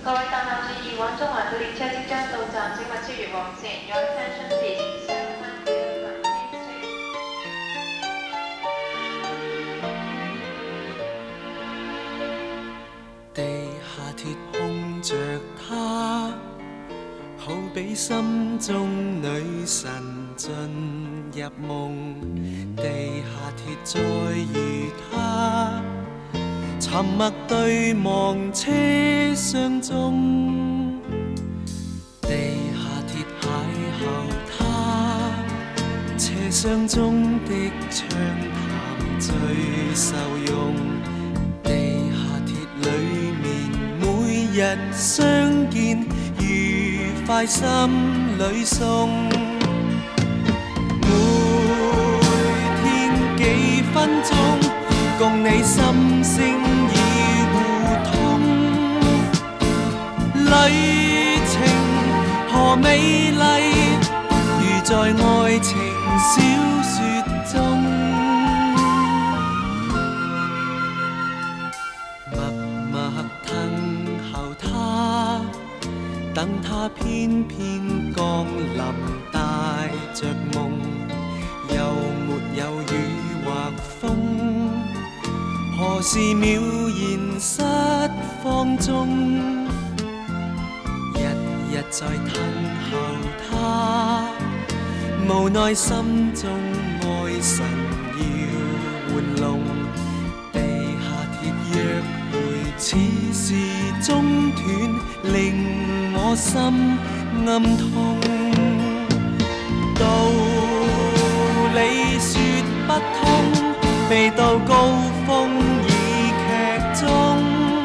各位搭客注意，往中環嘅列車即將到站，請勿超越黃線。Your attention please. 地下鐵空着她，好比心中女神進入夢。地下鐵再遇她，沉默對望車廂中。地下鐵邂逅她，車廂中的暢談最受用。地下鐵裏面每日相見，愉快心裏送。每天幾分鐘，共你心聲已互通。旅程何美麗，如在愛情小說中。等他偏偏降臨，帶着夢，又沒有雨或風。何時渺然失放縱，日日在等候他，無奈心中愛神要玩弄。地下鐵約會似是中斷，令我心暗痛。道理說不通，未到高峰已劇終。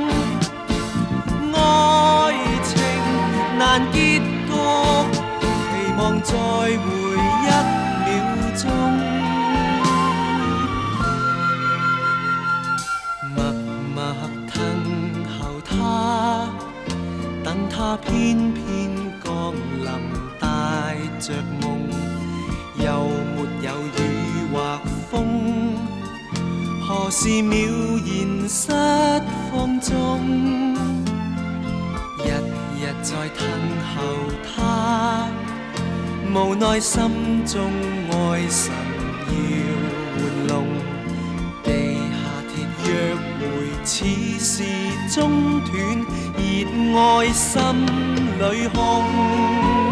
愛情難結局，期望再會一秒鐘。默默等候他，等他偏偏降臨，帶着夢，又沒有雨或風。何時渺然失放縱，日日在等候他，無奈心中愛神要玩弄。地下鐵約會似是中斷，熱愛心裏空。